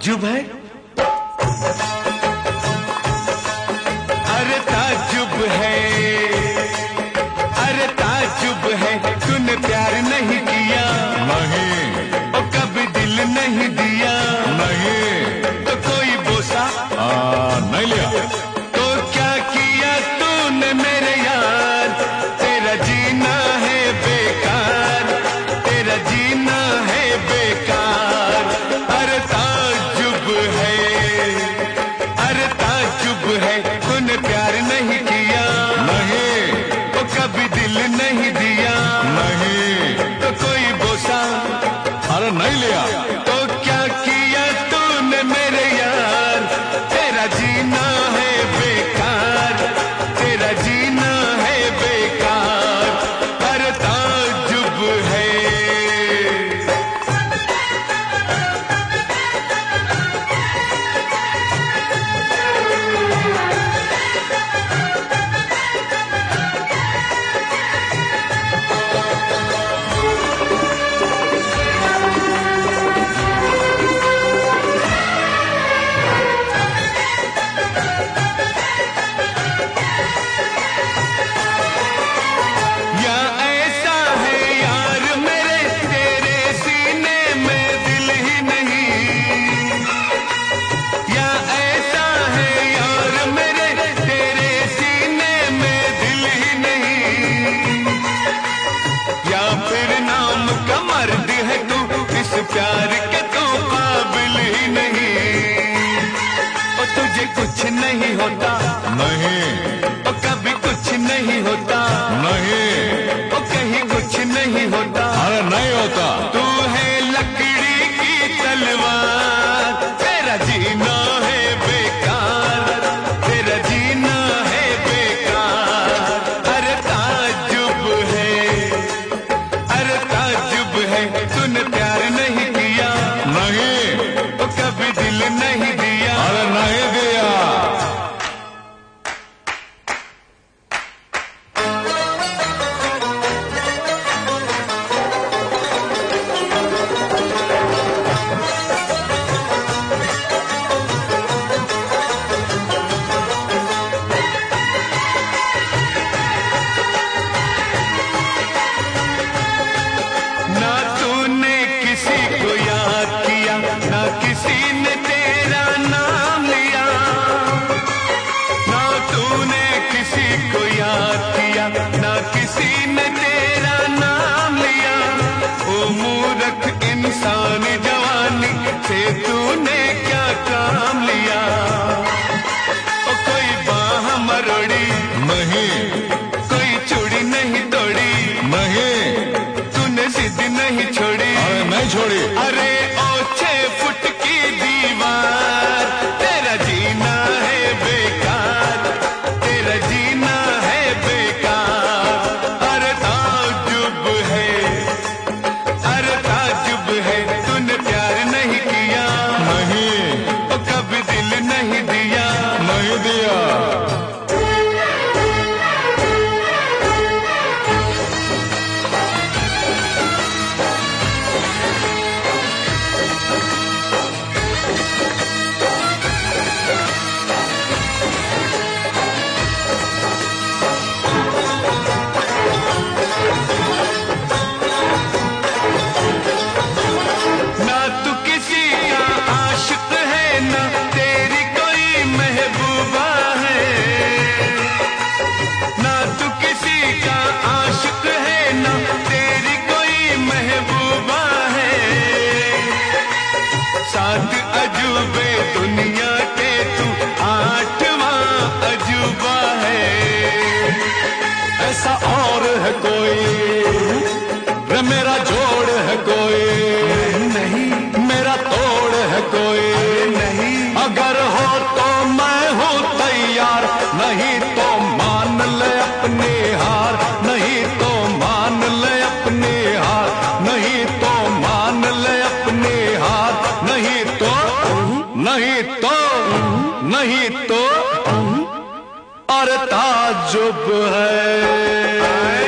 ताज्जुब है, अरे ताज्जुब है, अरे ताज्जुब है, तूने प्यार नहीं किया, नहीं, और कभी दिल नहीं दिया, नहीं, तो कोई बोसा नहीं लिया। तो क्या किया तूने मेरे यार, तेरा जीना है बेकार, तेरा जीना है बेकार। अरे ताज्जुब है, अरे ताज्जुब है, तूने प्यार नहीं किया, नहीं, तो कभी दिल नहीं दिया, नहीं, तो कोई बोसा अरे नहीं लिया। तो क्या किया तूने मेरे यार, तेरा जीना है बेकार, तेरा जीना है बेकार। अरे ताज्जुब है। या ऐसा है यार मेरे, तेरे सीने में दिल ही नहीं, या ऐसा है यार मेरे, तेरे सीने में दिल ही नहीं, या फिर नाम का मर्द है तू, इस प्यार के तो काबिल ही नहीं, और तुझे कुछ नहीं होता, नहीं, और कभी कुछ नहीं होता, नहीं, और कहीं कुछ नहीं होता। अरे नहीं होता। तू है लकड़ी की तलवार, तेरा जीना है बेकार, तेरा जीना है बेकार। अरे ताज्जुब है, अरे ताज्जुब है, तूने प्यार नहीं किया, नहीं, तो कभी दिल नहीं दिया, अरे नहीं दिया। ना तूने किसी को याद किया, ना किसी ने तेरा नाम लिया, ना तूने किसी को याद किया, ना किसी ने तेरा नाम लिया। ओ मूर्ख इंसान जवानी से तूने क्या काम लिया, ओ कोई बाह मरोड़ी, नहीं, कोई चूड़ी नहीं तोड़ी, नहीं, तूने जिद नहीं छोड़ी, अरे नहीं छोड़ी। अरे ओ 6 फुट की दीवार, तेरा जीना है बेकार, तेरा जीना है बेकार। अरे ताज्जुब है, अरे ताज्जुब है, तूने प्यार नहीं किया, नहीं, तो कभी दिल नहीं दिया, नहीं दिया। ना तू किसी का आशिक है, ना तेरी कोई महबूबा है, ना तू किसी का आशिक है, ना तेरी कोई महबूबा है। 7 अजूबे दुनिया के तू 8वां अजूबा है। ऐसा और है कोई, रे मेरा जोड़ है कोई, नहीं, मेरा तोड़ है कोई, नहीं, अगर हो तो मैं हूँ तैयार, नहीं तो मान ले अपनी हार, नहीं तो मान ले अपनी हार, नहीं तो मान ले अपनी हार, नहीं तो, नहीं तो, नहीं तो, और ताज्जुब है।